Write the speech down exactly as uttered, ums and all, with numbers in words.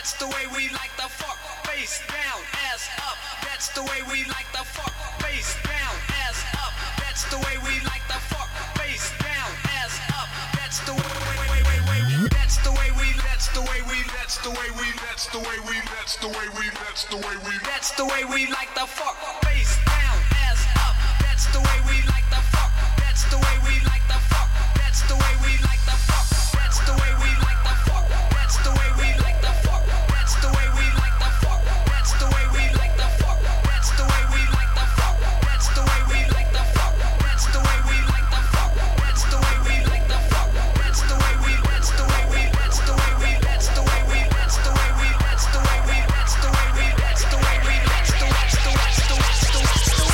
That's the way we like the fuck. Face down, ass up. That's the way we like the fuck. Face down, ass up. That's the way we like the fuck. Face down, ass up. That's the way, way, way, way, way. That's the way we. That's the way we. That's the way we. That's the way we. That's the way we. That's the way we. That's the way we like the fuck. Face down, ass up. That's the way we like the fuck. That's the way we like the fuck. That's the way we like the fuck. That's the way we like the fuck. That's the way we like the fuck. That's the way we like the fuck. That's the way we like the fuck. That's the way we like the fuck. That's the way we like the fuck. That's the way we like the fuck. That's the way we like the fuck. That's the way we. That's the way we. That's the way we. That's the way we. That's the way we. That's the way we. That's the way we. That's the way we. That's the way. That's the way. That's the way. That's the way.